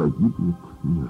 погибнет мир.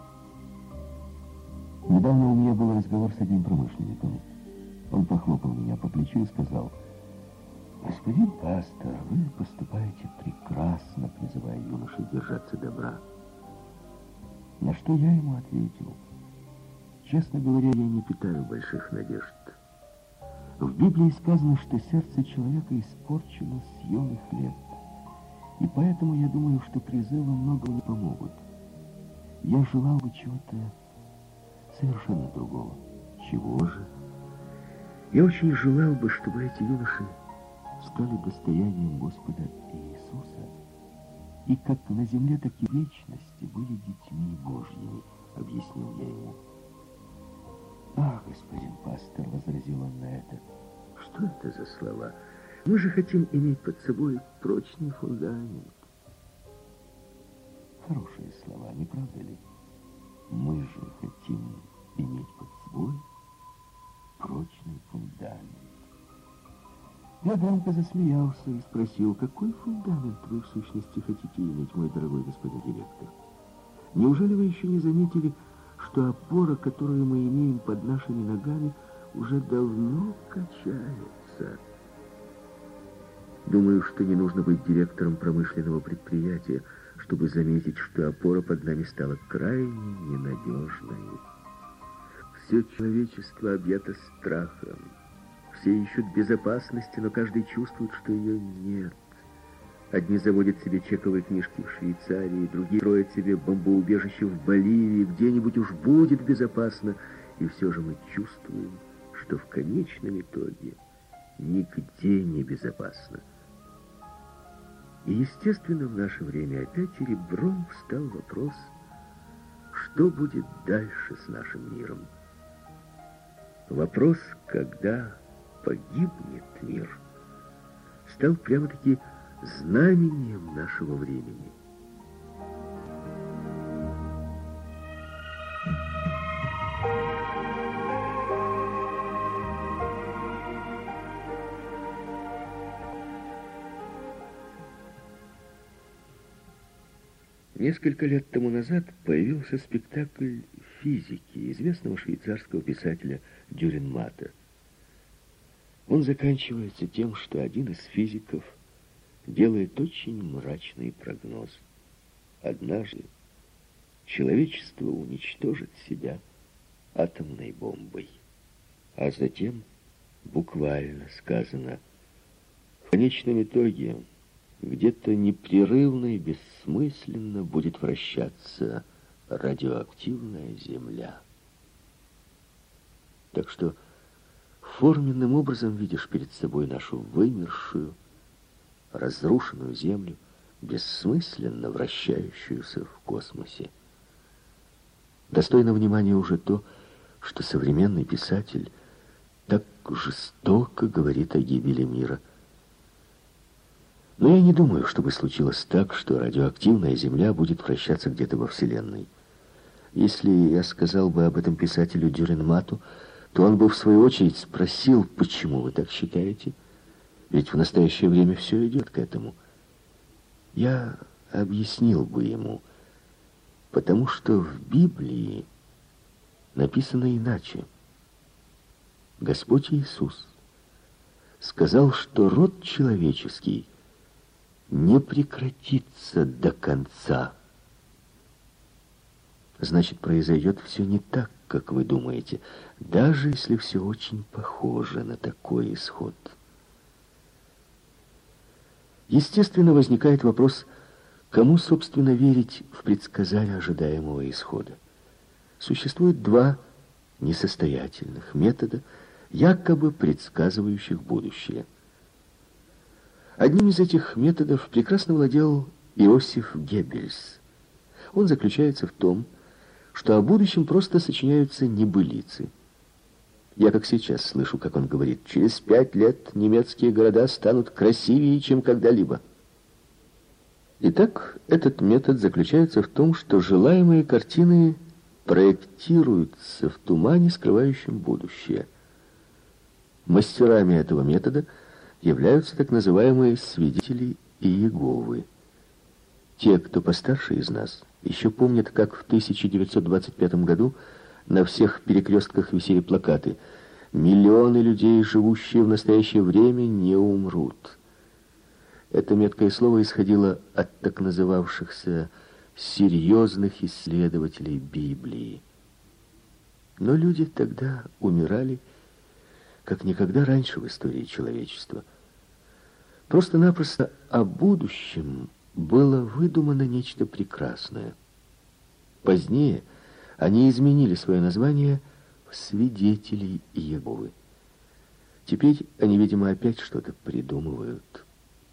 Недавно у меня был разговор с одним промышленником. Он похлопал меня по плечу и сказал: «Господин пастор, вы поступаете прекрасно, призывая юношей держаться добра». На что я ему ответил: «Честно говоря, я не питаю больших надежд. В Библии сказано, что сердце человека испорчено с юных лет. И поэтому я думаю, что призывы многого не помогут. Я желал бы чего-то совершенно другого». «Чего же?» «Я очень желал бы, чтобы эти юноши стали достоянием Господа Иисуса, и как на земле, так и в вечности были детьми Божьими», — объяснил я ему. «Ах, господин пастор», — возразил он на это, — «что это за слова? Мы же хотим иметь под собой прочный фундамент». Хорошие слова, не правда ли? Мы же хотим иметь под собой прочный фундамент. Я громко засмеялся и спросил: «Какой фундамент вы в сущности хотите иметь, мой дорогой господин директор? Неужели вы еще не заметили, что опора, которую мы имеем под нашими ногами, уже давно качается?» Думаю, что не нужно быть директором промышленного предприятия, чтобы заметить, что опора под нами стала крайне ненадежной. Все человечество объято страхом. Все ищут безопасности, но каждый чувствует, что ее нет. Одни заводят себе чековые книжки в Швейцарии, другие строят себе бомбоубежище в Боливии, где-нибудь уж будет безопасно, и все же мы чувствуем, что в конечном итоге нигде не безопасно. И, естественно, в наше время опять ребром встал вопрос, что будет дальше с нашим миром. Вопрос, когда погибнет мир, стал прямо-таки знамением нашего времени. Несколько лет тому назад появился спектакль физики известного швейцарского писателя Дюренмата. Он заканчивается тем, что один из физиков делает очень мрачный прогноз. Однажды человечество уничтожит себя атомной бомбой. А затем, буквально сказано, в конечном итоге где-то непрерывно и бессмысленно будет вращаться радиоактивная Земля. Так что форменным образом видишь перед собой нашу вымершую, разрушенную Землю, бессмысленно вращающуюся в космосе. Достойно внимания уже то, что современный писатель так жестоко говорит о гибели мира. Но я не думаю, чтобы случилось так, что радиоактивная Земля будет вращаться где-то во Вселенной. Если я сказал бы об этом писателю Дюренмату, то он бы в свою очередь спросил, почему вы так считаете? Ведь в настоящее время все идет к этому. Я объяснил бы ему, потому что в Библии написано иначе. Господь Иисус сказал, что род человеческий не прекратится до конца. Значит, произойдет все не так, как вы думаете, даже если все очень похоже на такой исход. Естественно, возникает вопрос, кому, собственно, верить в предсказание ожидаемого исхода. Существует два несостоятельных метода, якобы предсказывающих будущее. Одним из этих методов прекрасно владел Иосиф Геббельс. Он заключается в том, что о будущем просто сочиняются небылицы. Я, как сейчас, слышу, как он говорит: через 5 лет немецкие города станут красивее, чем когда-либо. Итак, этот метод заключается в том, что желаемые картины проектируются в тумане, скрывающем будущее. Мастерами этого метода являются так называемые свидетели Иеговы. Те, кто постарше из нас, Еще помнят, как в 1925 году на всех перекрестках висели плакаты: «Миллионы людей, живущие в настоящее время, не умрут». Это меткое слово исходило от так называвшихся серьезных исследователей Библии. Но люди тогда умирали, как никогда раньше в истории человечества. Просто-напросто о будущем было выдумано нечто прекрасное. Позднее они изменили свое название в «Свидетелей Иеговы». Теперь они, видимо, опять что-то придумывают.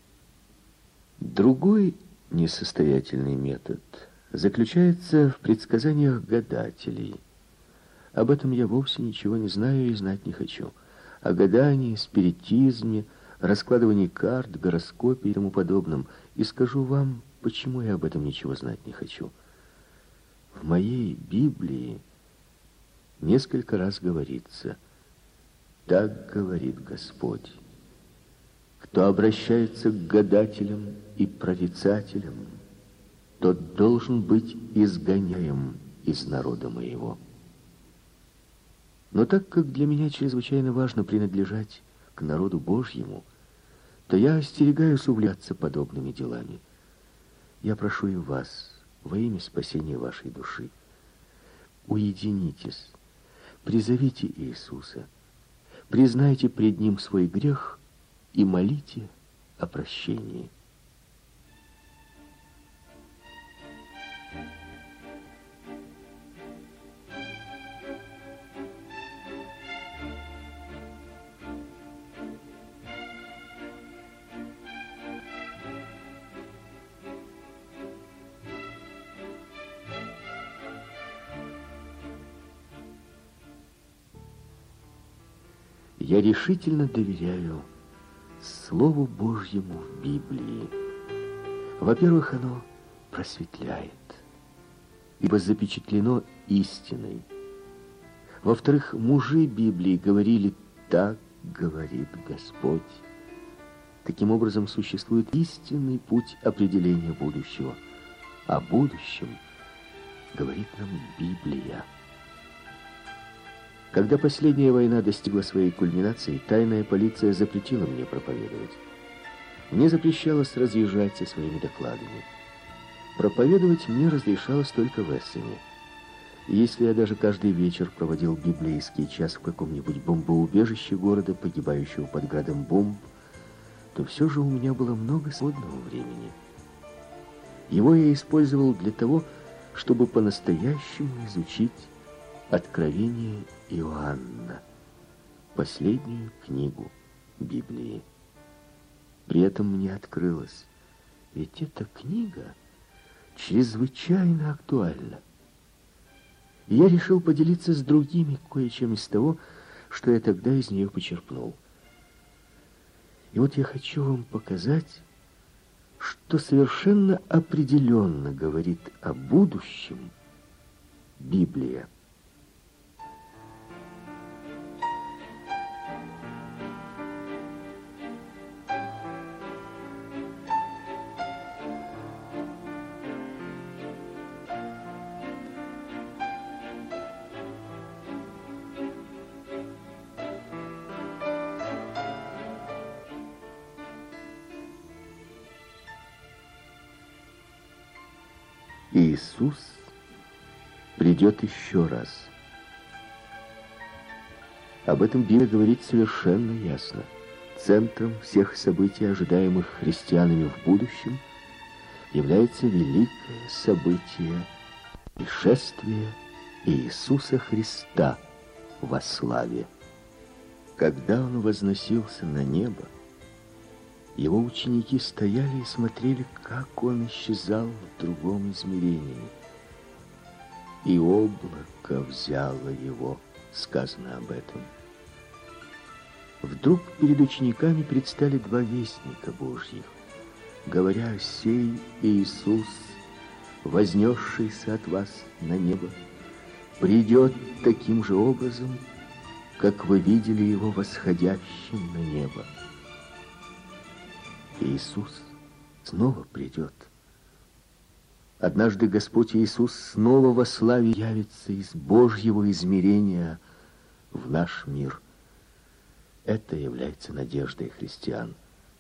Другой несостоятельный метод заключается в предсказаниях гадателей. Об этом я вовсе ничего не знаю и знать не хочу. О гадании, спиритизме, раскладывании карт, гороскопе и тому подобном. И скажу вам, почему я об этом ничего знать не хочу. В моей Библии несколько раз говорится: «Так говорит Господь». Кто обращается к гадателям и прорицателям, тот должен быть изгоняем из народа моего. Но так как для меня чрезвычайно важно принадлежать к народу Божьему, то я остерегаюсь увлекаться подобными делами. Я прошу и вас, во имя спасения вашей души, уединитесь, призовите Иисуса, признайте пред Ним свой грех и молите о прощении. Я решительно доверяю Слову Божьему в Библии. Во-первых, оно просветляет, ибо запечатлено истиной. Во-вторых, мужи Библии говорили: «Так говорит Господь». Таким образом, существует истинный путь определения будущего. О будущем говорит нам Библия. Когда последняя война достигла своей кульминации, тайная полиция запретила мне проповедовать. Мне запрещалось разъезжать со своими докладами. Проповедовать мне разрешалось только в Эссене. И если я даже каждый вечер проводил библейский час в каком-нибудь бомбоубежище города, погибающего под градом бомб, то все же у меня было много свободного времени. Его я использовал для того, чтобы по-настоящему изучить Откровение Иоанна, последнюю книгу Библии. При этом мне открылось: ведь эта книга чрезвычайно актуальна. И я решил поделиться с другими кое-чем из того, что я тогда из нее почерпнул. И вот я хочу вам показать, что совершенно определенно говорит о будущем Библия. Иисус придет еще раз. Об этом Библия говорит совершенно ясно. Центром всех событий, ожидаемых христианами в будущем, является великое событие — пришествие Иисуса Христа во славе. Когда Он возносился на небо, Его ученики стояли и смотрели, как Он исчезал в другом измерении. И облако взяло Его, сказано об этом. Вдруг перед учениками предстали два вестника Божьих, говоря: «Сей Иисус, вознесшийся от вас на небо, придет таким же образом, как вы видели Его восходящим на небо». Иисус снова придет. Однажды Господь Иисус снова во славе явится из Божьего измерения в наш мир. Это является надеждой христиан.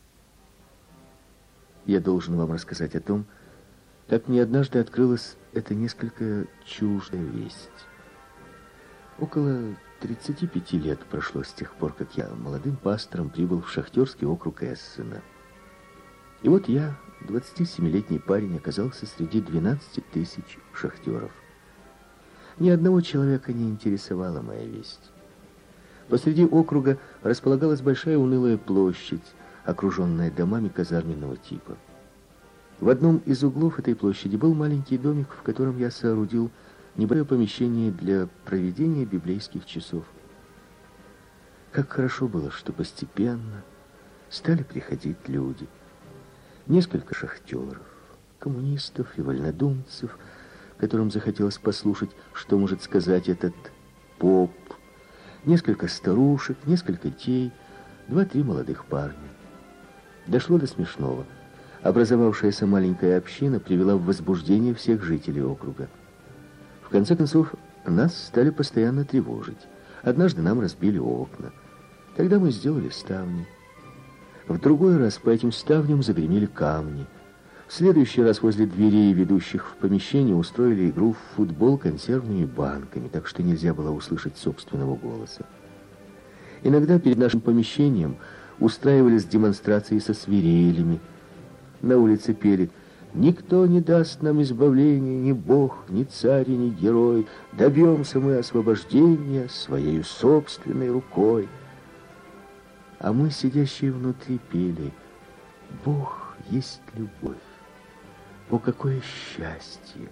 Я должен вам рассказать о том, как мне однажды открылась эта несколько чуждая весть. Около 35 лет прошло с тех пор, как я молодым пастором прибыл в шахтерский округ Эссена. И вот я, 27-летний парень, оказался среди 12 тысяч шахтеров. Ни одного человека не интересовала моя весть. Посреди округа располагалась большая унылая площадь, окруженная домами казарменного типа. В одном из углов этой площади был маленький домик, в котором я соорудил небольшое помещение для проведения библейских часов. Как хорошо было, что постепенно стали приходить люди. Несколько шахтеров, коммунистов и вольнодумцев, которым захотелось послушать, что может сказать этот поп, несколько старушек, несколько детей, 2-3 молодых парня. Дошло до смешного. Образовавшаяся маленькая община привела в возбуждение всех жителей округа. В конце концов, нас стали постоянно тревожить. Однажды нам разбили окна. Тогда мы сделали ставни. В другой раз по этим ставням загремели камни. В следующий раз возле дверей, ведущих в помещение, устроили игру в футбол консервными банками, так что нельзя было услышать собственного голоса. Иногда перед нашим помещением устраивались демонстрации со свирелями. На улице пели: «Никто не даст нам избавления, ни Бог, ни царь, ни герой. Добьемся мы освобождения своей собственной рукой». А мы, сидящие внутри, пели: «Бог есть любовь». О, какое счастье!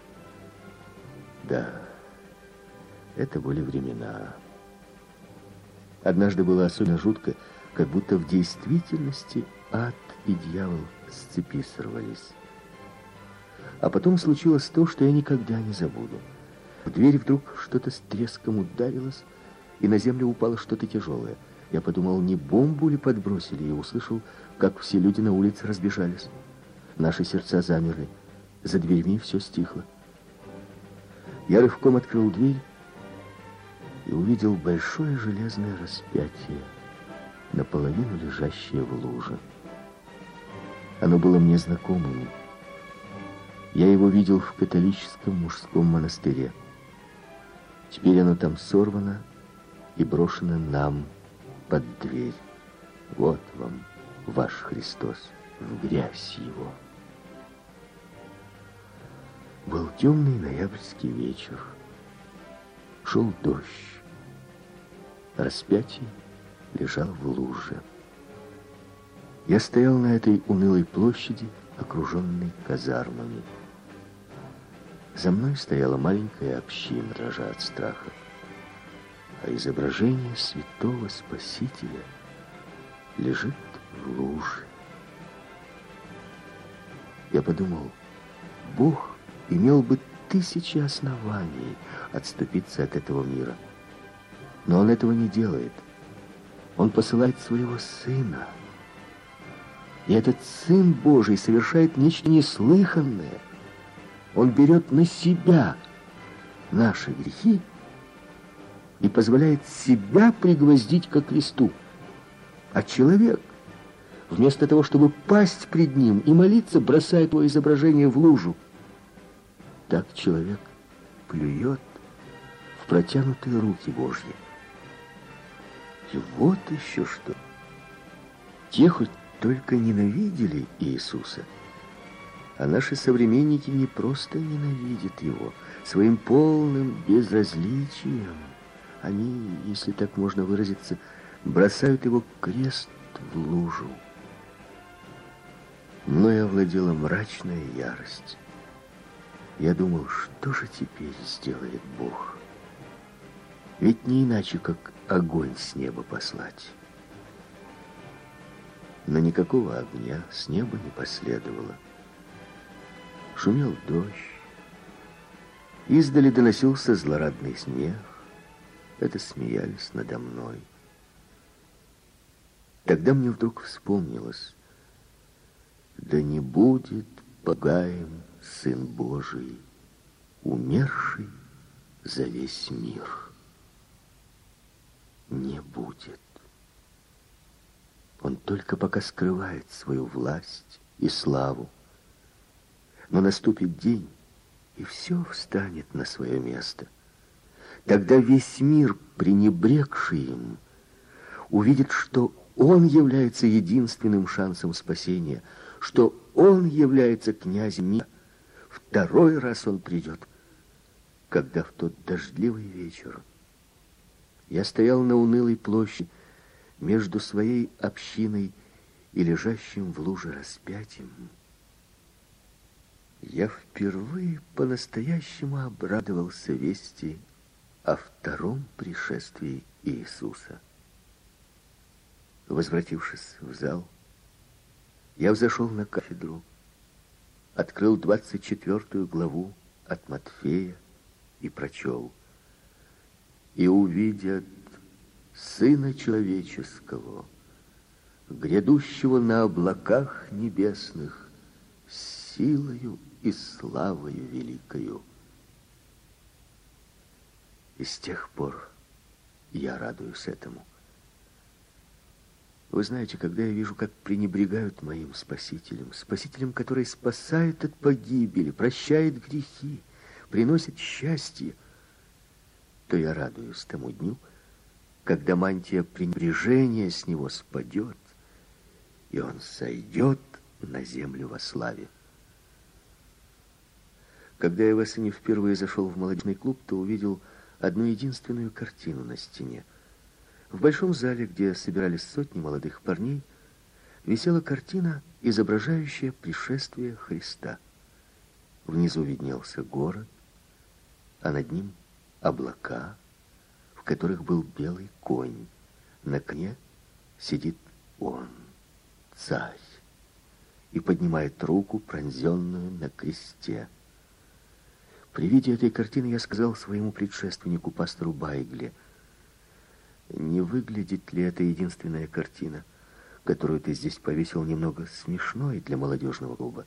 Да, это были времена. Однажды было особенно жутко, как будто в действительности ад и дьявол с цепи сорвались. А потом случилось то, что я никогда не забуду. В дверь вдруг что-то с треском ударилось, и на землю упало что-то тяжелое. Я подумал, не бомбу ли подбросили, и услышал, как все люди на улице разбежались. Наши сердца замерли. За дверьми все стихло. Я рывком открыл дверь и увидел большое железное распятие, наполовину лежащее в луже. Оно было мне знакомым. Я его видел в католическом мужском монастыре. Теперь оно там сорвано и брошено нам под дверь. Вот вам ваш Христос, в грязь его. Был темный ноябрьский вечер. Шел дождь. Распятие лежало в луже. Я стоял на этой унылой площади, окруженной казармами. За мной стояла маленькая община, дрожа от страха. А изображение святого Спасителя лежит в луже. Я подумал, Бог имел бы 1000 оснований отступиться от этого мира. Но Он этого не делает. Он посылает своего Сына. И этот Сын Божий совершает нечто неслыханное. Он берет на себя наши грехи и позволяет себя пригвоздить ко кресту. А человек, вместо того, чтобы пасть пред ним и молиться, бросает его изображение в лужу. Так человек плюет в протянутые руки Божьи. И вот еще что. Те хоть только ненавидели Иисуса, а наши современники не просто ненавидят Его. Своим полным безразличием они, если так можно выразиться, бросают Его крест в лужу. Мною овладела мрачная ярость. Я думал, что же теперь сделает Бог? Ведь не иначе, как огонь с неба послать. Но никакого огня с неба не последовало. Шумел дождь. Издали доносился злорадный смех. Это смеялись надо мной. Тогда мне вдруг вспомнилось: да не будет погаем Сын Божий, умерший за весь мир. Не будет. Он только пока скрывает свою власть и славу. Но наступит день, и все встанет на свое место. Тогда весь мир, пренебрегший им, увидит, что он является единственным шансом спасения, что он является князем мира. Второй раз он придет, когда в тот дождливый вечер я стоял на унылой площади между своей общиной и лежащим в луже распятием. Я впервые по-настоящему обрадовался вести о втором пришествии Иисуса. Возвратившись в зал, я взошел на кафедру, открыл 24 главу от Матфея и прочел: «И увидят Сына Человеческого, грядущего на облаках небесных, с силою и славою великою». И с тех пор я радуюсь этому. Вы знаете, когда я вижу, как пренебрегают моим Спасителем, Спасителем, который спасает от погибели, прощает грехи, приносит счастье, то я радуюсь тому дню, когда мантия пренебрежения с него спадет, и он сойдет на землю во славе. Когда я в Эссене впервые зашел в молодежный клуб, то увидел одну единственную картину на стене. В большом зале, где собирались сотни молодых парней, висела картина, изображающая пришествие Христа. Внизу виднелся город, а над ним облака, в которых был белый конь. На коне сидит он, царь, и поднимает руку, пронзенную на кресте. При виде этой картины я сказал своему предшественнику, пастору Байгле: «Не выглядит ли эта единственная картина, которую ты здесь повесил, немного смешной для молодежного клуба?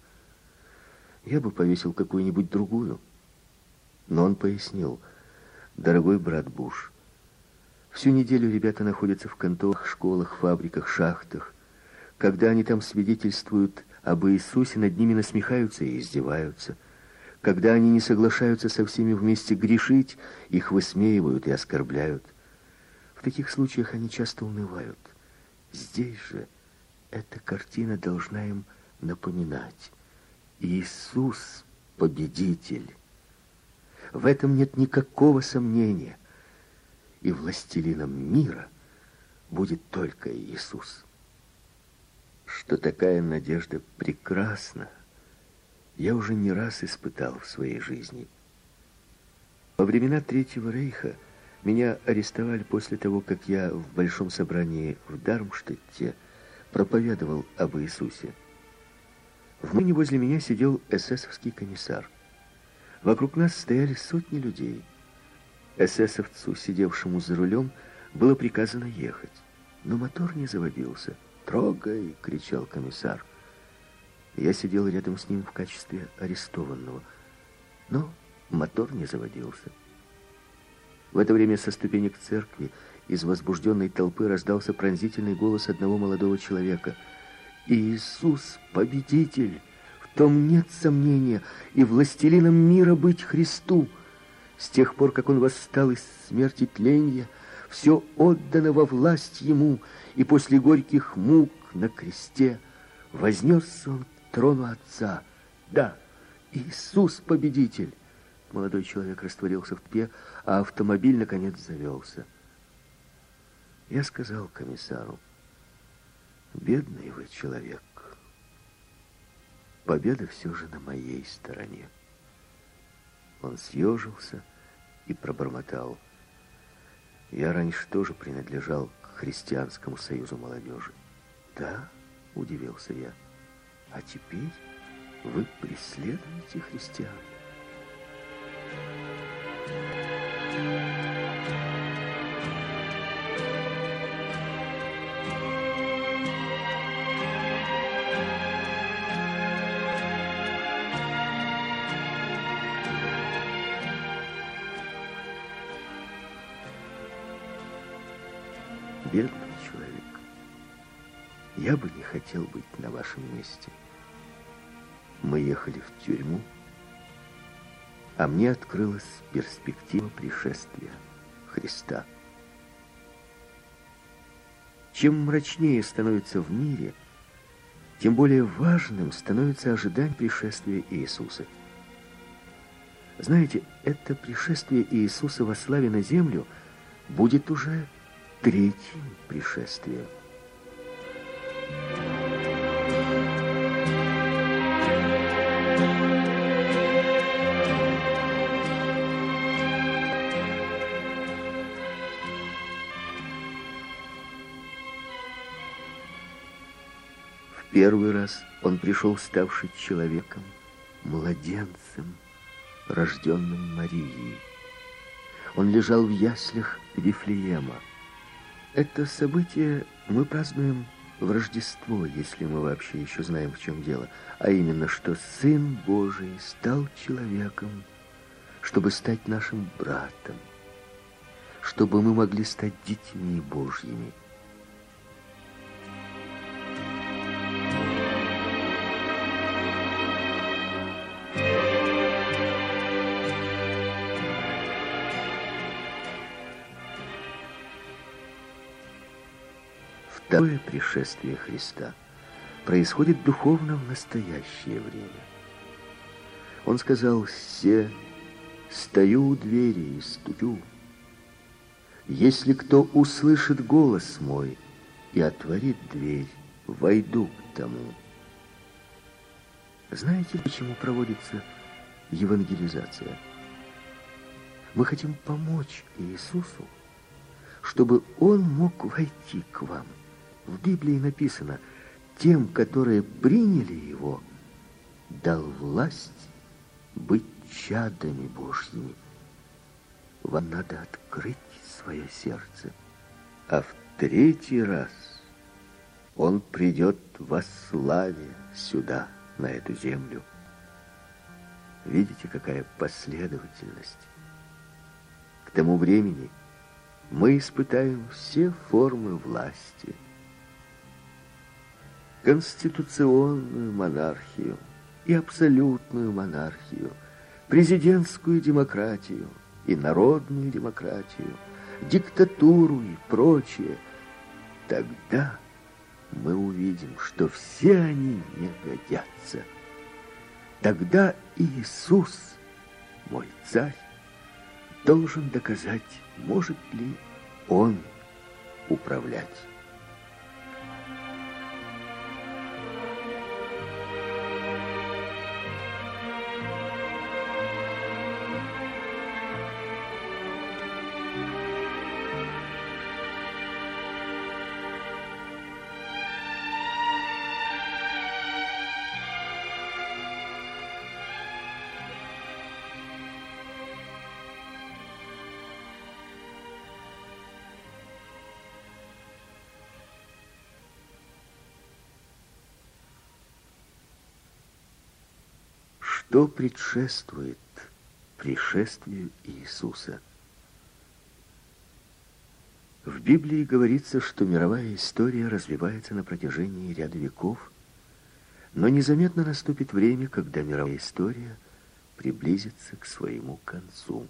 Я бы повесил какую-нибудь другую». Но он пояснил: «Дорогой брат Буш, всю неделю ребята находятся в конторах, школах, фабриках, шахтах. Когда они там свидетельствуют об Иисусе, над ними насмехаются и издеваются. Когда они не соглашаются со всеми вместе грешить, их высмеивают и оскорбляют. В таких случаях они часто унывают. Здесь же эта картина должна им напоминать: Иисус — победитель. В этом нет никакого сомнения. И властелином мира будет только Иисус». Что такая надежда прекрасна, я уже не раз испытал в своей жизни. Во времена Третьего Рейха меня арестовали после того, как я в большом собрании в Дармштадте проповедовал об Иисусе. В машине возле меня сидел эсэсовский комиссар. Вокруг нас стояли сотни людей. Эсэсовцу, сидевшему за рулем, было приказано ехать, но мотор не заводился. «Трогай!» — кричал комиссар. Я сидел рядом с ним в качестве арестованного, но мотор не заводился. В это время со ступенек церкви из возбужденной толпы раздался пронзительный голос одного молодого человека: «Иисус — победитель! В том нет сомнения, и властелином мира быть Христу! С тех пор, как он восстал из смерти тленья, все отдано во власть ему, и после горьких мук на кресте вознесся он к трону Отца. Да, Иисус — победитель!» Молодой человек растворился в толпе, а автомобиль, наконец, завелся. Я сказал комиссару: «Бедный вы человек. Победа все же на моей стороне». Он съежился и пробормотал: «Я раньше тоже принадлежал к Христианскому союзу молодежи». «Да?» — удивился я. «А теперь вы преследуете христиан?» Бедный человек. Я бы не хотел быть на вашем месте. Мы ехали в тюрьму, а мне открылась перспектива пришествия Христа. Чем мрачнее становится в мире, тем более важным становится ожидание пришествия Иисуса. Знаете, это пришествие Иисуса во славе на землю будет уже третьим пришествием. В первый раз он пришел, ставший человеком, младенцем, рожденным Марией. Он лежал в яслях Вифлеема. Это событие мы празднуем в Рождество, если мы вообще еще знаем, в чем дело, а именно, что Сын Божий стал человеком, чтобы стать нашим братом, чтобы мы могли стать детьми Божьими. Второе пришествие Христа происходит духовно в настоящее время. Он сказал: «Се, стою у двери и стучу. Если кто услышит голос мой и отворит дверь, войду к тому». Знаете, почему проводится евангелизация? Мы хотим помочь Иисусу, чтобы Он мог войти к вам. В Библии написано: тем, которые приняли Его, дал власть быть чадами Божьими. Вам надо открыть свое сердце. А в третий раз Он придет во славе сюда, на эту землю. Видите, какая последовательность? К тому времени мы испытаем все формы власти. Конституционную монархию и абсолютную монархию, президентскую демократию и народную демократию, диктатуру и прочее. Тогда мы увидим, что все они не годятся. Тогда Иисус, мой царь, должен доказать, может ли Он управлять. Что предшествует пришествию Иисуса? В Библии говорится, что мировая история развивается на протяжении ряда веков, но незаметно наступит время, когда мировая история приблизится к своему концу.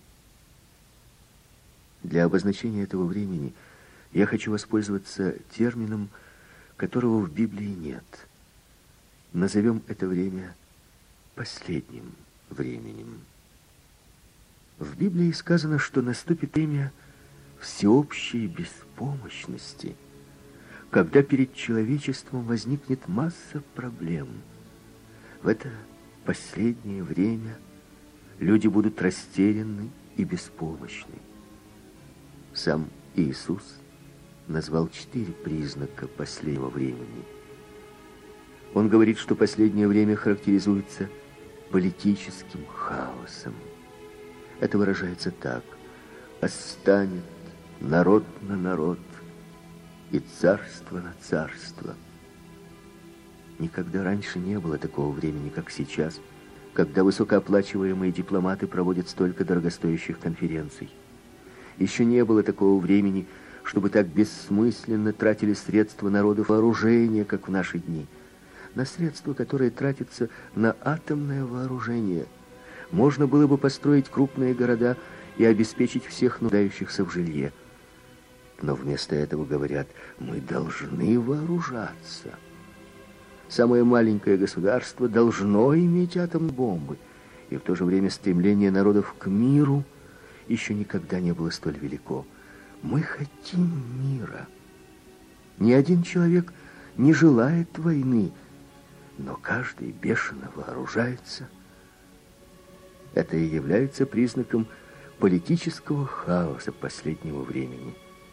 Для обозначения этого времени я хочу воспользоваться термином, которого в Библии нет. Назовем это время последним временем. В Библии сказано, что наступит время всеобщей беспомощности, когда перед человечеством возникнет масса проблем. В это последнее время люди будут растеряны и беспомощны. Сам Иисус назвал 4 признака последнего времени. Он говорит, что последнее время характеризуется политическим хаосом. Это выражается так: «Восстанет народ на народ и царство на царство». Никогда раньше не было такого времени, как сейчас, когда высокооплачиваемые дипломаты проводят столько дорогостоящих конференций. Еще не было такого времени, чтобы так бессмысленно тратили средства народов вооружения, как в наши дни, на средства, которые тратятся на атомное вооружение. Можно было бы построить крупные города и обеспечить всех нуждающихся в жилье. Но вместо этого говорят: мы должны вооружаться. Самое маленькое государство должно иметь атомные бомбы. И в то же время стремление народов к миру еще никогда не было столь велико. Мы хотим мира. Ни один человек не желает войны, но каждый бешено вооружается. Это и является признаком политического хаоса последнего времени.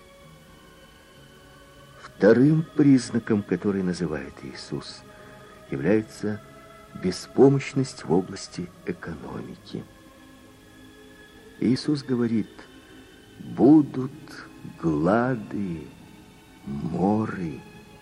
Вторым признаком, который называет Иисус, является беспомощность в области экономики. Иисус говорит: будут глады, моры.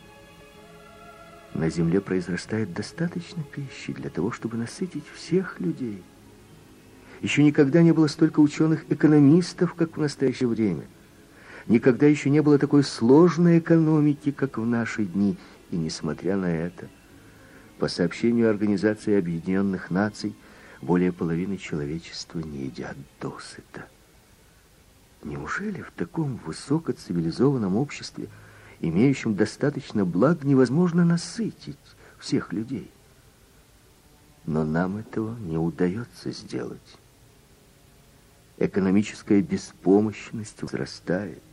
На земле произрастает достаточно пищи для того, чтобы насытить всех людей. Еще никогда не было столько ученых-экономистов, как в настоящее время. Никогда еще не было такой сложной экономики, как в наши дни. И несмотря на это, по сообщению Организации Объединенных Наций, более половины человечества не едят досыта. Неужели в таком высокоцивилизованном обществе, имеющем достаточно благ, невозможно насытить всех людей? Но нам этого не удается сделать. Экономическая беспомощность возрастает.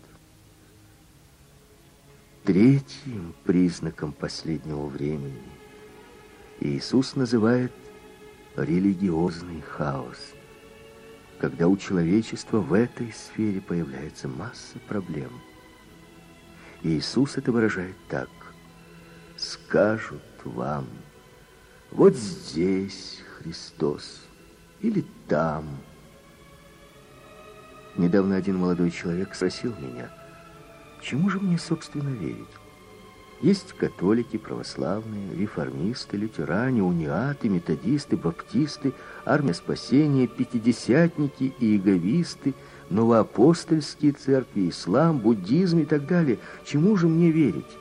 Третьим признаком последнего времени Иисус называет религиозный хаос, когда у человечества в этой сфере появляется масса проблем. Иисус это выражает так: скажут вам: вот здесь Христос или там. Недавно один молодой человек спросил меня: чему же мне, собственно, верить? Есть католики, православные, реформисты, лютеране, униаты, методисты, баптисты, армия спасения, пятидесятники и иеговисты, новоапостольские церкви, ислам, буддизм и так далее. Чему же мне верить?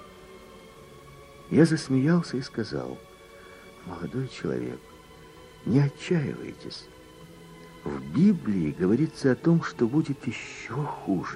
Я засмеялся и сказал: молодой человек, не отчаивайтесь. В Библии говорится о том, что будет еще хуже.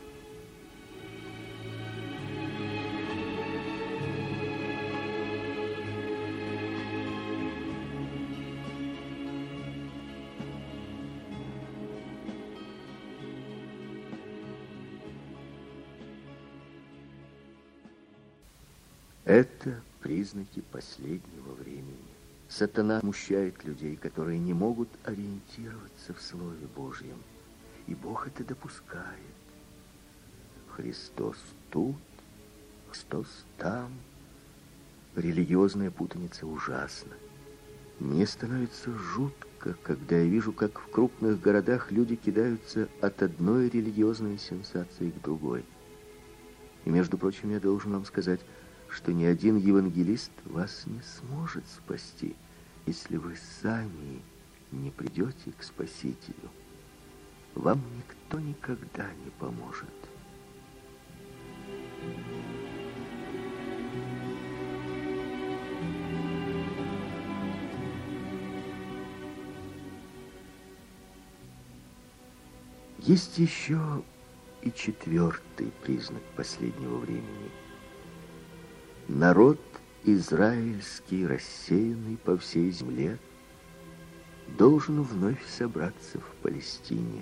Это признаки последнего времени. Сатана смущает людей, которые не могут ориентироваться в Слове Божьем. И Бог это допускает. Христос тут, Христос там. Религиозная путаница ужасна. Мне становится жутко, когда я вижу, как в крупных городах люди кидаются от одной религиозной сенсации к другой. И, между прочим, я должен вам сказать, что ни один евангелист вас не сможет спасти, если вы сами не придете к Спасителю. Вам никто никогда не поможет. Есть еще и четвертый признак последнего времени. Народ израильский, рассеянный по всей земле, должен вновь собраться в Палестине.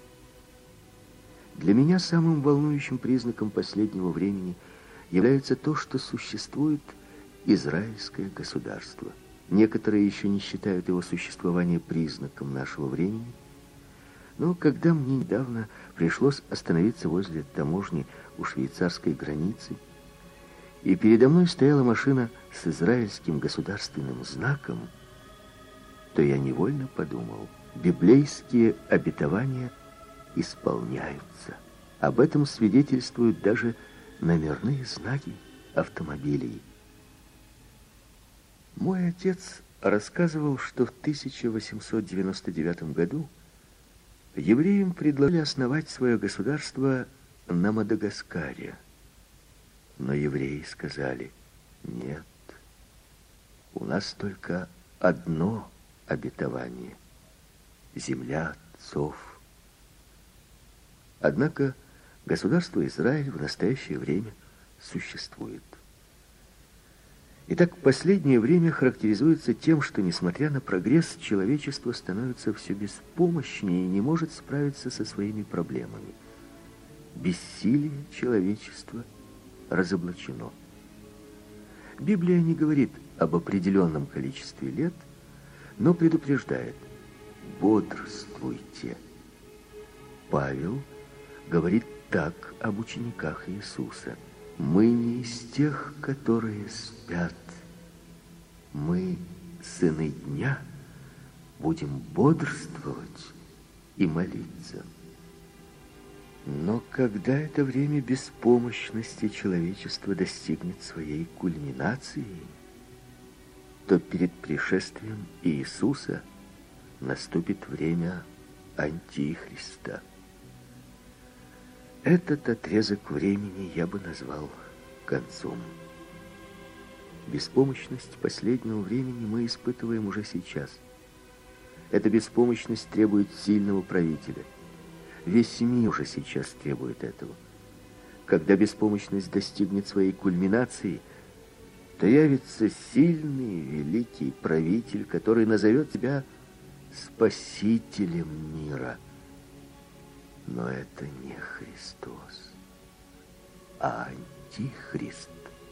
Для меня самым волнующим признаком последнего времени является то, что существует израильское государство. Некоторые еще не считают его существование признаком нашего времени, но когда мне недавно пришлось остановиться возле таможни у швейцарской границы, и передо мной стояла машина с израильским государственным знаком, то я невольно подумал: библейские обетования исполняются. Об этом свидетельствуют даже номерные знаки автомобилей. Мой отец рассказывал, что в 1899 году евреям предложили основать свое государство на Мадагаскаре. Но евреи сказали: нет, у нас только одно обетование — земля отцов. Однако государство Израиль в настоящее время существует. Итак, последнее время характеризуется тем, что, несмотря на прогресс, человечество становится все беспомощнее и не может справиться со своими проблемами. Бессилие человечества разоблачено. Библия не говорит об определенном количестве лет, но предупреждает: бодрствуйте. Павел говорит так об учениках Иисуса: мы не из тех, которые спят. Мы, сыны дня, будем бодрствовать и молиться. Но когда это время беспомощности человечества достигнет своей кульминации, то перед пришествием Иисуса наступит время Антихриста. Этот отрезок времени я бы назвал концом. Беспомощность последнего времени мы испытываем уже сейчас. Эта беспомощность требует сильного правителя. Весь мир уже сейчас требует этого. Когда беспомощность достигнет своей кульминации, то явится сильный, великий правитель, который назовет себя спасителем мира. Но это не Христос, а Антихрист.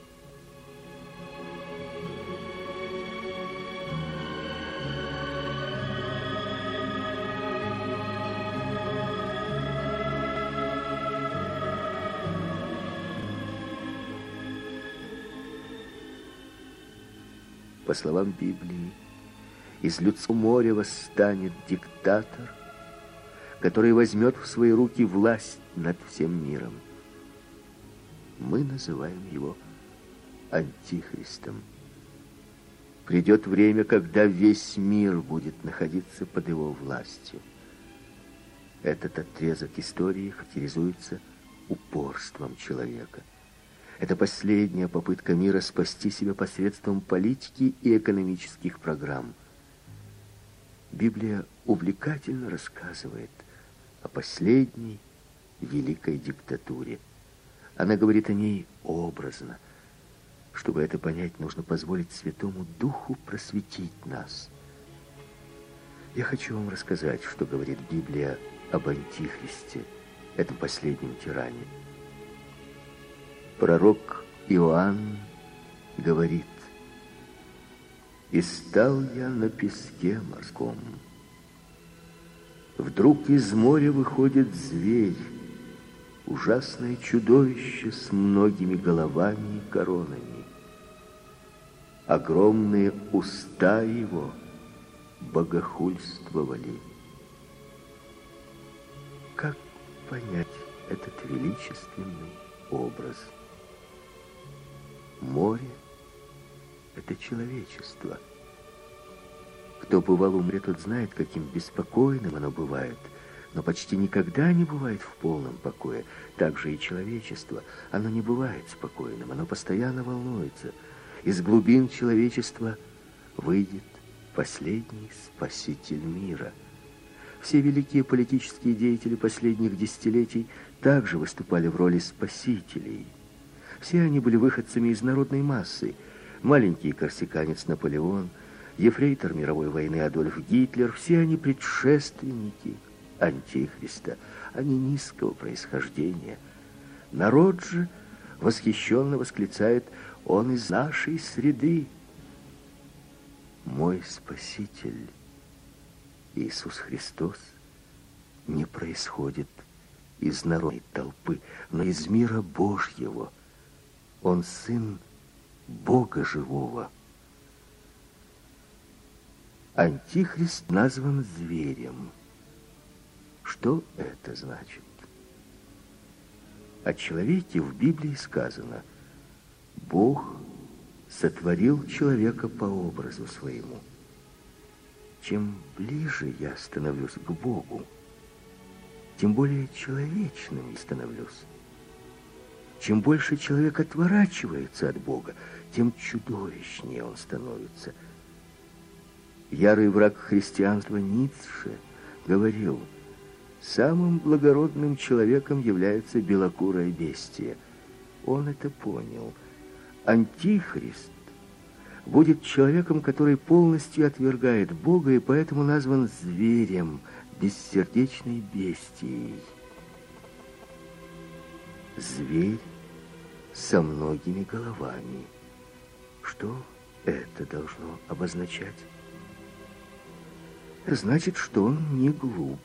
По словам Библии, из людского моря восстанет диктатор, который возьмет в свои руки власть над всем миром. Мы называем его Антихристом. Придет время, когда весь мир будет находиться под его властью. Этот отрезок истории характеризуется упорством человека. Это последняя попытка мира спасти себя посредством политики и экономических программ. Библия увлекательно рассказывает о последней великой диктатуре. Она говорит о ней образно. Чтобы это понять, нужно позволить Святому Духу просветить нас. Я хочу вам рассказать, что говорит Библия об Антихристе, этом последнем тиране. Пророк Иоанн говорит: «И стал я на песке морском. Вдруг из моря выходит зверь, ужасное чудовище с многими головами и коронами. Огромные уста его богохульствовали». Как понять этот величественный образ? Море — это человечество. Кто бывал у моря, тот знает, каким беспокойным оно бывает, но почти никогда не бывает в полном покое. Так же и человечество. Оно не бывает спокойным, оно постоянно волнуется. Из глубин человечества выйдет последний спаситель мира. Все великие политические деятели последних десятилетий также выступали в роли спасителей. Все они были выходцами из народной массы. Маленький корсиканец Наполеон, ефрейтор мировой войны Адольф Гитлер — все они предшественники Антихриста. Они низкого происхождения. Народ же восхищенно восклицает: «Он из нашей среды». Мой Спаситель, Иисус Христос, не происходит из народной толпы, но из мира Божьего. Он сын Бога живого. Антихрист назван зверем. Что это значит? О человеке в Библии сказано: Бог сотворил человека по образу своему. Чем ближе я становлюсь к Богу, тем более человечным становлюсь. Чем больше человек отворачивается от Бога, тем чудовищнее он становится. Ярый враг христианства Ницше говорил: самым благородным человеком является белокурое бестие. Он это понял. Антихрист будет человеком, который полностью отвергает Бога и поэтому назван зверем, бессердечной бестией. Зверь со многими головами. Что это должно обозначать? Значит, что он не глуп.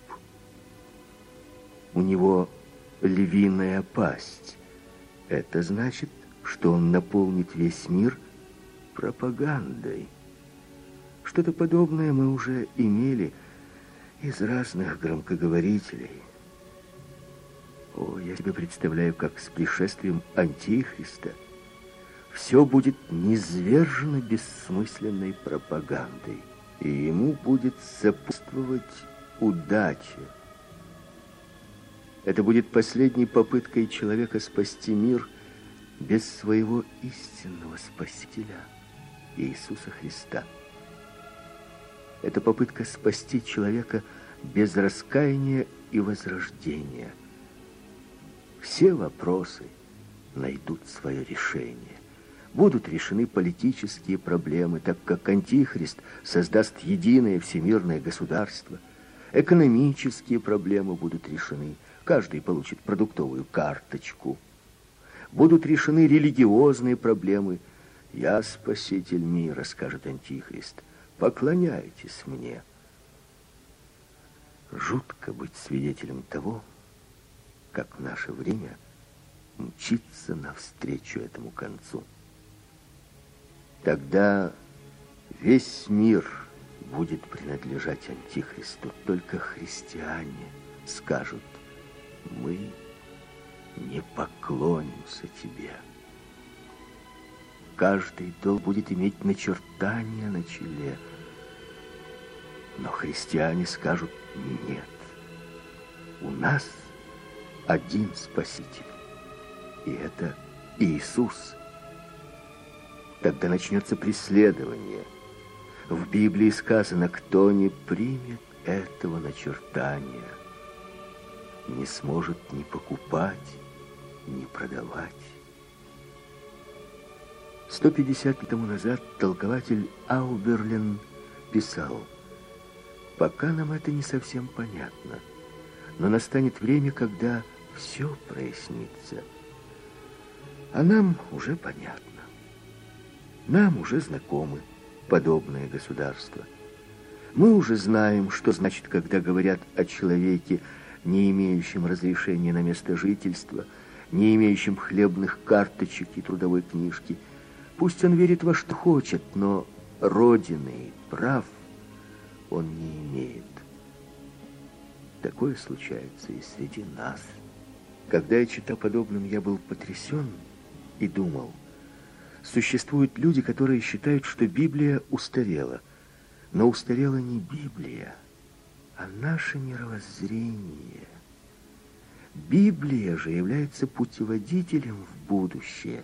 У него львиная пасть. Это значит, что он наполнит весь мир пропагандой. Что-то подобное мы уже имели из разных громкоговорителей. О, я себе представляю, как с пришествием Антихриста все будет низвержено бессмысленной пропагандой, и ему будет сопутствовать удача. Это будет последней попыткой человека спасти мир без своего истинного Спасителя, Иисуса Христа. Это попытка спасти человека без раскаяния и возрождения. Все вопросы найдут свое решение. Будут решены политические проблемы, так как Антихрист создаст единое всемирное государство. Экономические проблемы будут решены. Каждый получит продуктовую карточку. Будут решены религиозные проблемы. «Я спаситель мира», — скажет Антихрист. «Поклоняйтесь мне». Жутко быть свидетелем того, как в наше время мчится навстречу этому концу. Тогда весь мир будет принадлежать Антихристу. Только христиане скажут: мы не поклонимся тебе. Каждый будет иметь начертание на челе. Но христиане скажут: нет. У нас один Спаситель, и это Иисус. Тогда начнется преследование. В Библии сказано: кто не примет этого начертания, не сможет ни покупать, ни продавать. 150 лет тому назад толкователь Ауберлен писал: пока нам это не совсем понятно, но настанет время, когда все прояснится. А нам уже понятно. Нам уже знакомы подобное государство. Мы уже знаем, что значит, когда говорят о человеке, не имеющем разрешения на место жительства, не имеющем хлебных карточек и трудовой книжки. Пусть он верит во что хочет, но родины и прав он не имеет. Такое случается и среди нас. Когда я читал подобным, я был потрясен и думал: существуют люди, которые считают, что Библия устарела. Но устарела не Библия, а наше мировоззрение. Библия же является путеводителем в будущее.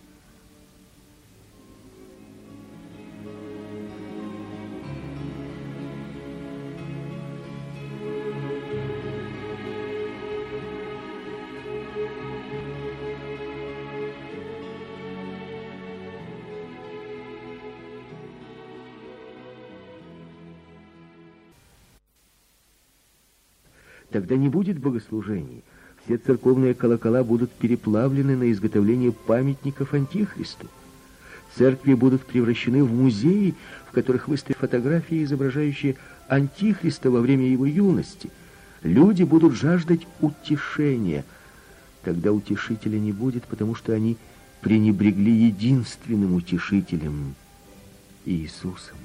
Тогда не будет богослужений. Все церковные колокола будут переплавлены на изготовление памятников Антихристу. Церкви будут превращены в музеи, в которых выставят фотографии, изображающие Антихриста во время его юности. Люди будут жаждать утешения. Тогда утешителя не будет, потому что они пренебрегли единственным утешителем — Иисусом.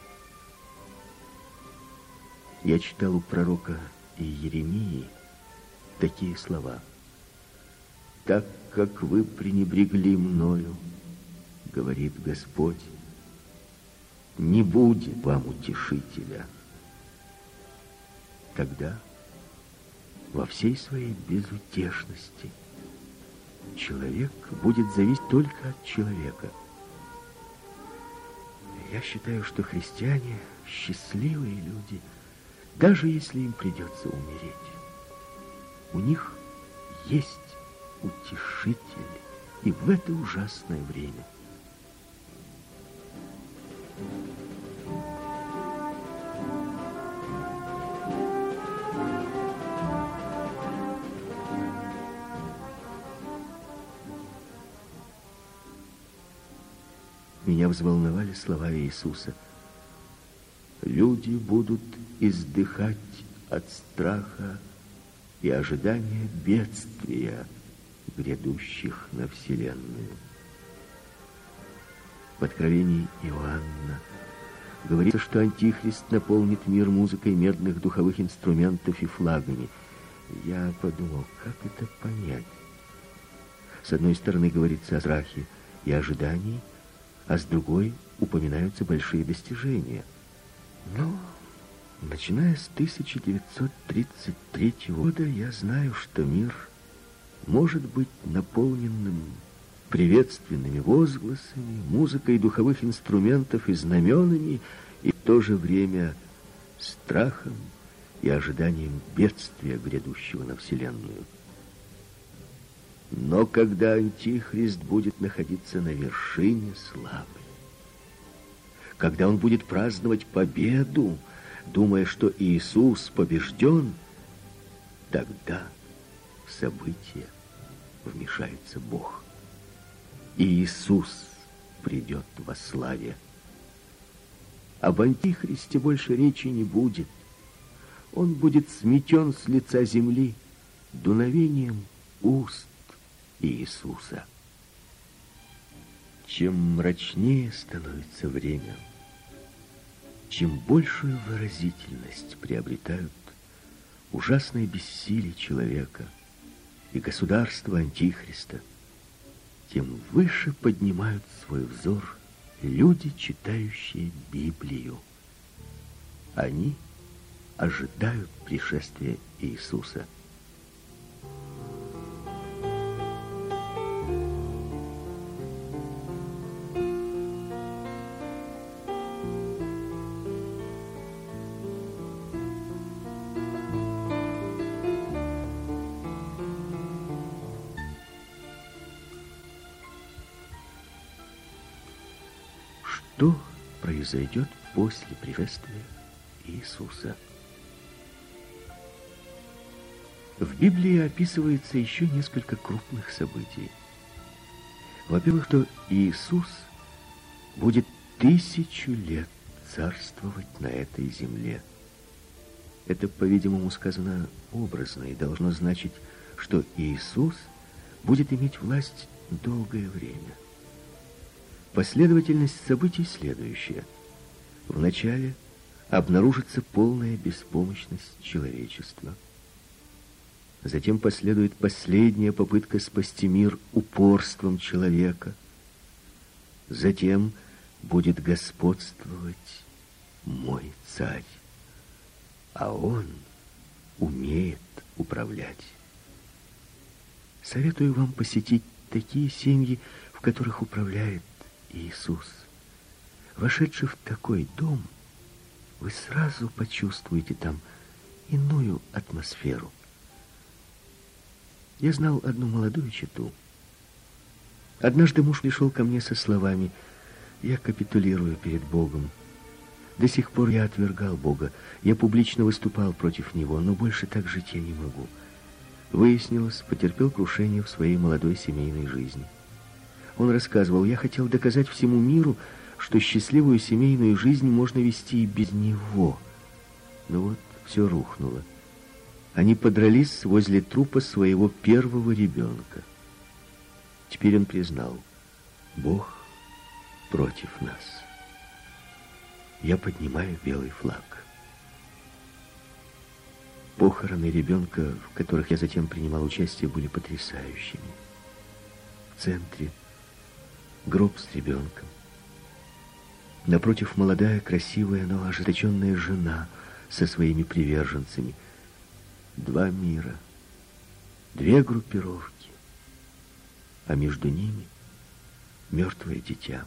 Я читал у пророка Иеремии такие слова: «Так как вы пренебрегли мною, говорит Господь, не будет вам утешителя». Тогда во всей своей безутешности человек будет зависеть только от человека. Я считаю, что христиане счастливые люди, даже если им придется умереть. У них есть утешитель и в это ужасное время. Меня взволновали слова Иисуса. Люди будут издыхать от страха и ожидания бедствия, грядущих на вселенную. В Откровении Иоанна говорится, что Антихрист наполнит мир музыкой медных духовых инструментов и флагами. Я подумал, как это понять? С одной стороны говорится о страхе и ожидании, а с другой упоминаются большие достижения. Но, начиная с 1933 года, я знаю, что мир может быть наполненным приветственными возгласами, музыкой духовых инструментов и знаменами, и в то же время страхом и ожиданием бедствия, грядущего на вселенную. Но когда Антихрист будет находиться на вершине славы, когда он будет праздновать победу, думая, что Иисус побежден, тогда в события вмешается Бог. И Иисус придет во славе. Об Антихристе больше речи не будет. Он будет сметен с лица земли дуновением уст Иисуса. Чем мрачнее становится время, чем большую выразительность приобретают ужасное бессилие человека и государства Антихриста, тем выше поднимают свой взор люди, читающие Библию. Они ожидают пришествия Иисуса. Что произойдет после пришествия Иисуса? В Библии описывается еще несколько крупных событий. Во-первых, что Иисус будет 1000 лет царствовать на этой земле. Это, по-видимому, сказано образно и должно значить, что Иисус будет иметь власть долгое время. Последовательность событий следующая. Вначале обнаружится полная беспомощность человечества. Затем последует последняя попытка спасти мир упорством человека. Затем будет господствовать мой царь, а он умеет управлять. Советую вам посетить такие семьи, в которых управляет Иисус. Вошедший в такой дом, вы сразу почувствуете там иную атмосферу. Я знал одну молодую чету. Однажды муж пришел ко мне со словами: «Я капитулирую перед Богом. До сих пор я отвергал Бога. Я публично выступал против Него, но больше так жить я не могу». Выяснилось, потерпел крушение в своей молодой семейной жизни. Он рассказывал: «Я хотел доказать всему миру, что счастливую семейную жизнь можно вести и без него. Но вот все рухнуло. Они подрались возле трупа своего первого ребенка. Теперь он признал: Бог против нас. Я поднимаю белый флаг». Похороны ребенка, в которых я затем принимал участие, были потрясающими. В центре гроб с ребенком. Напротив молодая, красивая, но ожесточенная жена со своими приверженцами. Два мира, две группировки. а между ними мертвое дитя.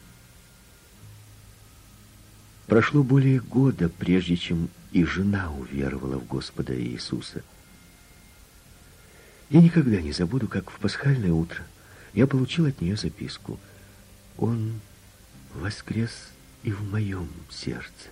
Прошло более года, прежде чем и жена уверовала в Господа Иисуса. Я никогда не забуду, как в пасхальное утро я получил от нее записку. Он воскрес и в моем сердце.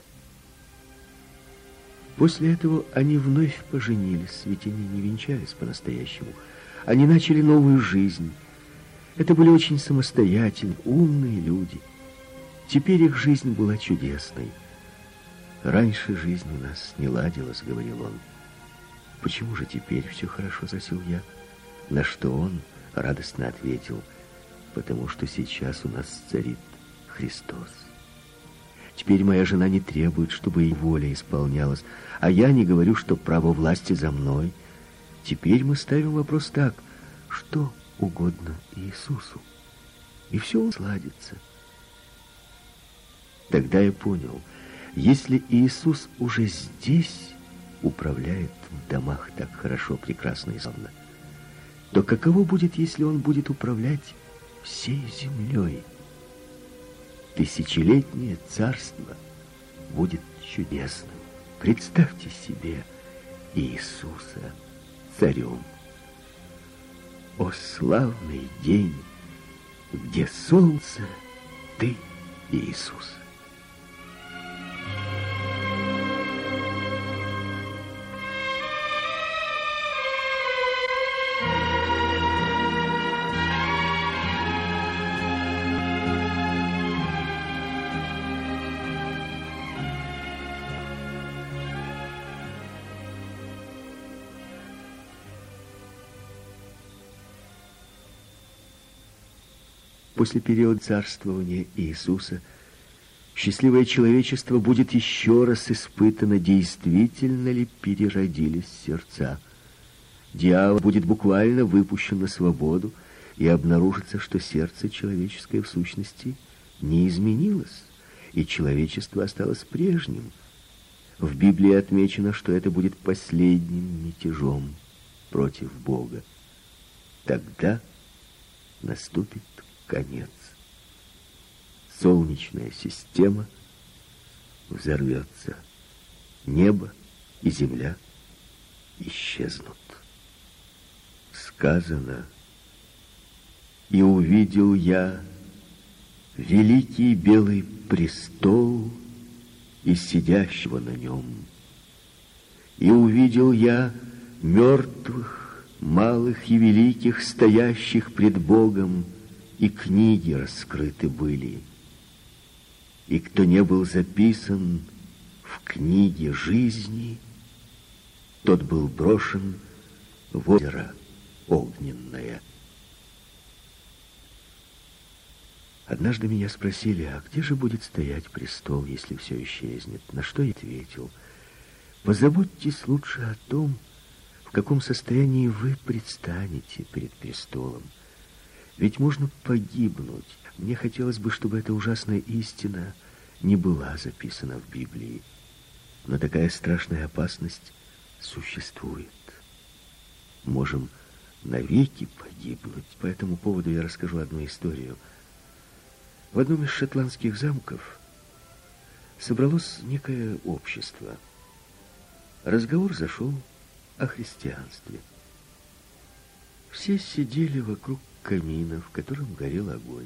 После этого они вновь поженились, ведь они не венчались по-настоящему. Они начали новую жизнь. Это были очень самостоятельные, умные люди. Теперь их жизнь была чудесной. «Раньше жизнь у нас не ладилась», — говорил он. «Почему же теперь все хорошо?» — спросил я. На что он радостно ответил: «Потому что сейчас у нас царит Христос. Теперь моя жена не требует, чтобы ее воля исполнялась, а я не говорю, что право власти за мной. Теперь мы ставим вопрос так: что угодно Иисусу, и все сладится». Тогда я понял, если Иисус уже здесь управляет в домах так хорошо, прекрасно и славно, то каково будет, если Он будет управлять всей землей? Тысячелетнее царство будет чудесным. Представьте себе Иисуса царем. О славный день, где солнце — ты, Иисус! После периода царствования Иисуса счастливое человечество будет еще раз испытано, действительно ли переродились сердца. Дьявол будет буквально выпущен на свободу, и обнаружится, что сердце человеческое в сущности не изменилось, и человечество осталось прежним. В Библии отмечено, что это будет последним мятежом против Бога. Тогда наступит конец. Солнечная система взорвется. Небо и земля исчезнут. Сказано: «И увидел я великий белый престол и сидящего на нем. И увидел я мертвых, малых и великих, стоящих пред Богом, и книги раскрыты были. И кто не был записан в книге жизни, тот был брошен в озеро огненное». Однажды меня спросили, а где же будет стоять престол, если все исчезнет? На что я ответил: позаботьтесь лучше о том, в каком состоянии вы предстанете перед престолом. Ведь можно погибнуть. Мне хотелось бы, чтобы эта ужасная истина не была записана в Библии. Но такая страшная опасность существует. Можем навеки погибнуть. По этому поводу я расскажу одну историю. В одном из шотландских замков собралось некое общество. Разговор зашел о христианстве. Все сидели вокруг камина, в котором горел огонь.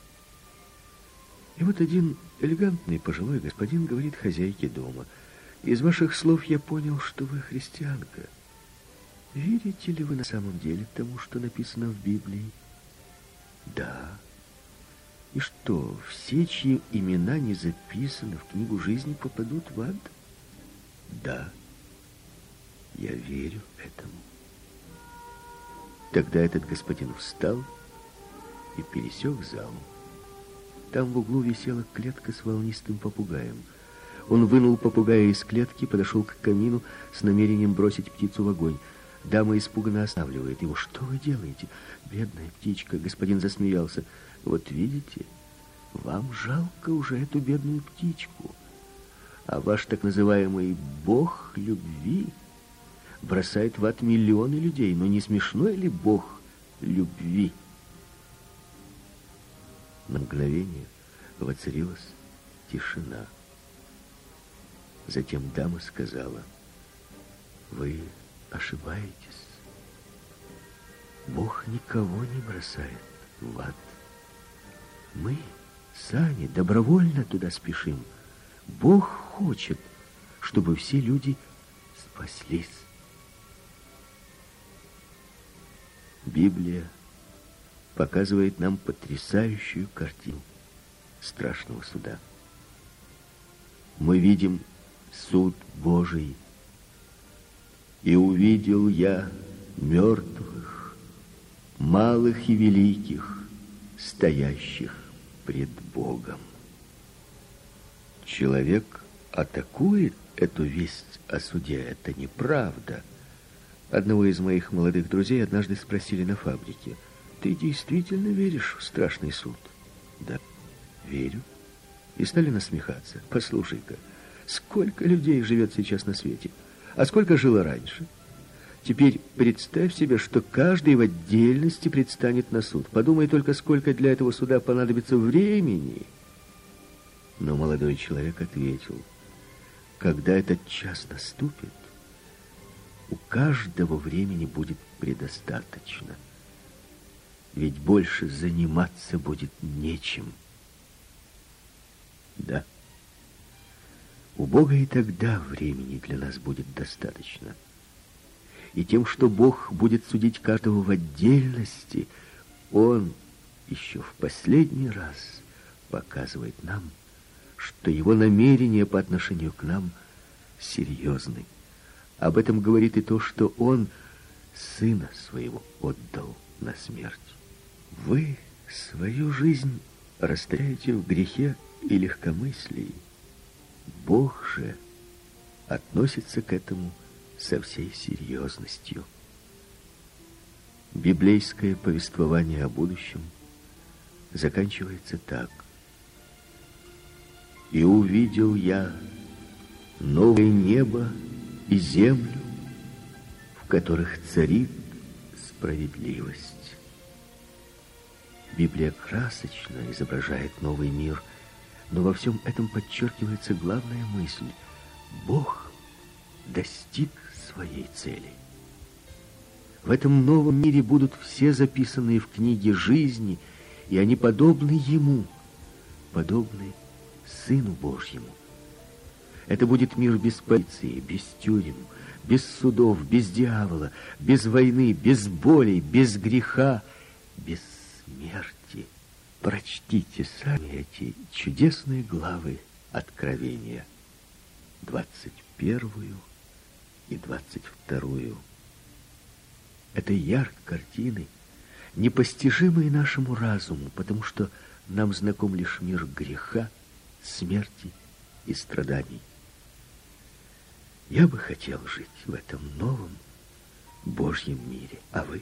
И вот один элегантный пожилой господин говорит хозяйке дома: «Из ваших слов я понял, что вы христианка. Верите ли вы на самом деле тому, что написано в Библии?» «Да». «И что, все, чьи имена не записаны в книгу жизни, попадут в ад?» «Да, я верю этому». Тогда этот господин встал и пересек зал. Там в углу висела клетка с волнистым попугаем. Он вынул попугая из клетки, подошел к камину с намерением бросить птицу в огонь. Дама испуганно останавливает его. «Что вы делаете? Бедная птичка!» Господин засмеялся. «Вот видите, вам жалко уже эту бедную птичку. А ваш так называемый Бог любви бросает в ад миллионы людей. Но не смешной ли Бог любви?» На мгновение воцарилась тишина. Затем дама сказала: «Вы ошибаетесь. Бог никого не бросает в ад. Мы сами добровольно туда спешим. Бог хочет, чтобы все люди спаслись». Библия показывает нам потрясающую картину страшного суда. Мы видим суд Божий. «И увидел я мертвых, малых и великих, стоящих пред Богом». Человек атакует эту весть о суде. Это неправда. Одного из моих молодых друзей однажды спросили на фабрике: «Ты действительно веришь в страшный суд?» «Да, верю». И стали насмехаться. «Послушай-ка, сколько людей живет сейчас на свете, а сколько жило раньше? Теперь представь себе, что каждый в отдельности предстанет на суд. Подумай только, сколько для этого суда понадобится времени». Но молодой человек ответил: «Когда этот час наступит, у каждого времени будет предостаточно. Ведь больше заниматься будет нечем». Да, у Бога и тогда времени для нас будет достаточно. И тем, что Бог будет судить каждого в отдельности, Он еще в последний раз показывает нам, что Его намерения по отношению к нам серьезны. Об этом говорит и то, что Он Сына Своего отдал на смерть. Вы свою жизнь растеряете в грехе и легкомыслии. Бог же относится к этому со всей серьезностью. Библейское повествование о будущем заканчивается так: «И увидел я новое небо и землю, в которых царит справедливость». Библия красочно изображает новый мир, но во всем этом подчеркивается главная мысль: Бог достиг своей цели. В этом новом мире будут все записанные в книге жизни, и они подобны Ему, подобны Сыну Божьему. Это будет мир без полиции, без тюрем, без судов, без дьявола, без войны, без боли, без греха, без смерти. Прочтите сами эти чудесные главы Откровения, 21 и 22. Это яркие картины, непостижимые нашему разуму, потому что нам знаком лишь мир греха, смерти и страданий. Я бы хотел жить в этом новом Божьем мире. А вы?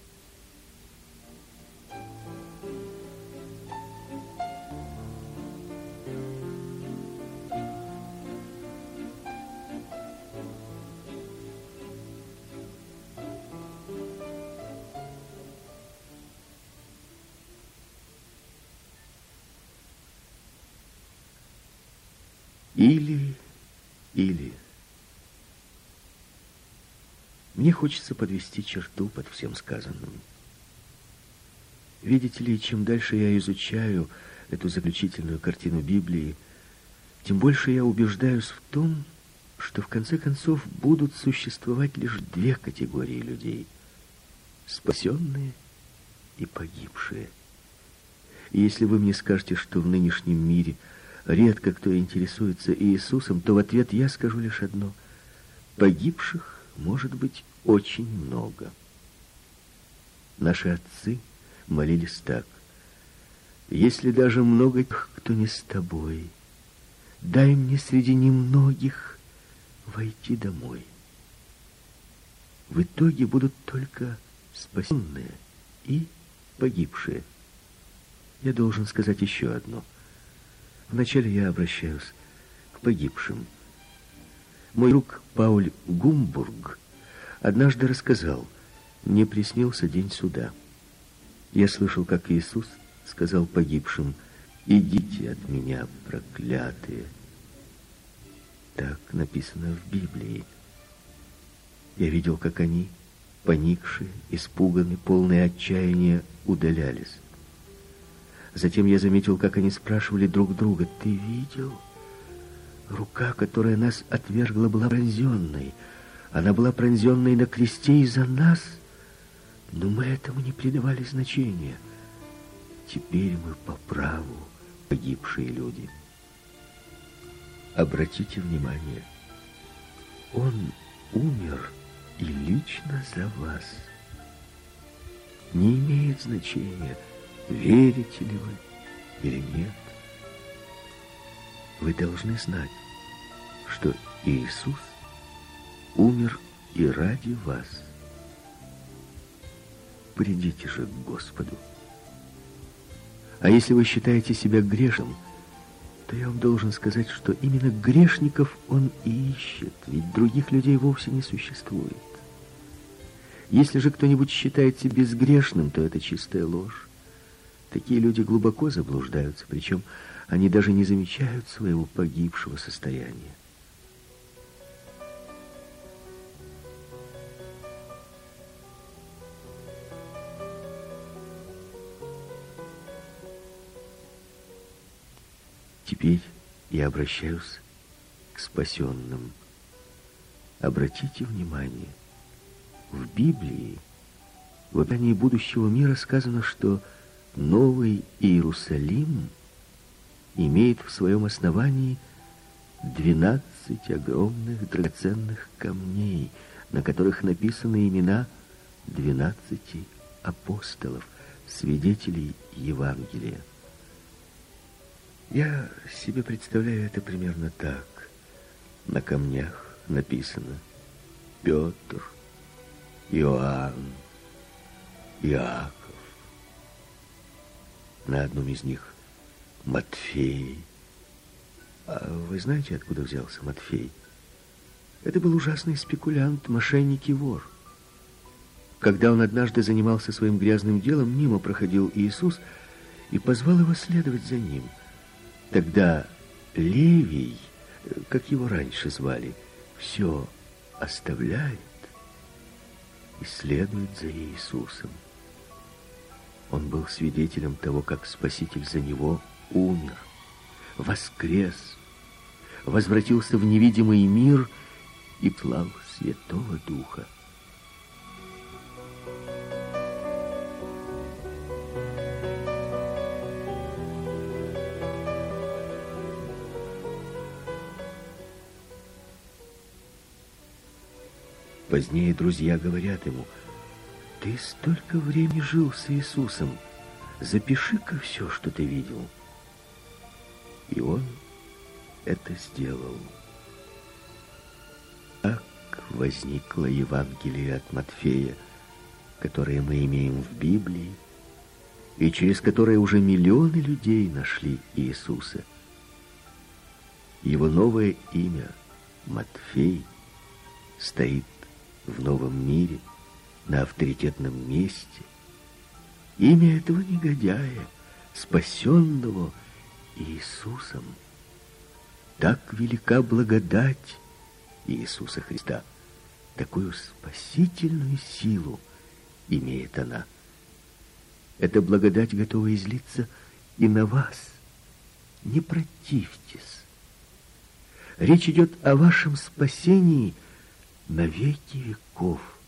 Или. Мне хочется подвести черту под всем сказанным. Видите ли, чем дальше я изучаю эту заключительную картину Библии, тем больше я убеждаюсь в том, что в конце концов будут существовать лишь две категории людей: спасенные и погибшие. И если вы мне скажете, что в нынешнем мире редко кто интересуется Иисусом, то в ответ я скажу лишь одно: погибших может быть очень много. Наши отцы молились так: если даже много тех, кто не с тобой, дай мне среди немногих войти домой. В итоге будут только спасенные и погибшие. Я должен сказать еще одно. Вначале я обращаюсь к погибшим. Мой друг Пауль Гумбург однажды рассказал: мне приснился день суда. Я слышал, как Иисус сказал погибшим: «Идите от меня, проклятые». Так написано в Библии. Я видел, как они, поникшие, испуганные, полные отчаяния, удалялись. Затем я заметил, как они спрашивали друг друга: «Ты видел? Рука, которая нас отвергла, была пронзенной. Она была пронзенной на кресте из-за нас, но мы этому не придавали значения. Теперь мы по праву погибшие люди». Обратите внимание, Он умер и лично за вас. Не имеет значения, верите ли вы или нет. Вы должны знать, что Иисус умер и ради вас. Придите же к Господу. А если вы считаете себя грешным, то я вам должен сказать, что именно грешников Он и ищет, ведь других людей вовсе не существует. Если же кто-нибудь считает себя безгрешным, то это чистая ложь. Такие люди глубоко заблуждаются, причем они даже не замечают своего погибшего состояния. Теперь я обращаюсь к спасенным. Обратите внимание, в Библии в описании будущего мира сказано, что Новый Иерусалим имеет в своем основании 12 огромных драгоценных камней, на которых написаны имена 12 апостолов, свидетелей Евангелия. Я себе представляю это примерно так. На камнях написано Петр, Иоанн, Иаков. На одном из них Матфей. А вы знаете, откуда взялся Матфей? Это был ужасный спекулянт, мошенник и вор. Когда он однажды занимался своим грязным делом, мимо проходил Иисус и позвал его следовать за ним. Тогда Левий, как его раньше звали, все оставляет и следует за Иисусом. Он был свидетелем того, как Спаситель за него умер, воскрес, возвратился в невидимый мир и слал Святого Духа. Позднее друзья говорят ему: «Ты столько времени жил с Иисусом, запиши-ка все, что ты видел». И он это сделал. Так возникло Евангелие от Матфея, которое мы имеем в Библии, и через которое уже миллионы людей нашли Иисуса. Его новое имя, Матфей, стоит в новом мире, на авторитетном месте. Имя этого негодяя, спасенного Иисусом. Так велика благодать Иисуса Христа. Такую спасительную силу имеет она. Эта благодать готова излиться и на вас. Не противьтесь. Речь идет о вашем спасении на веки веков.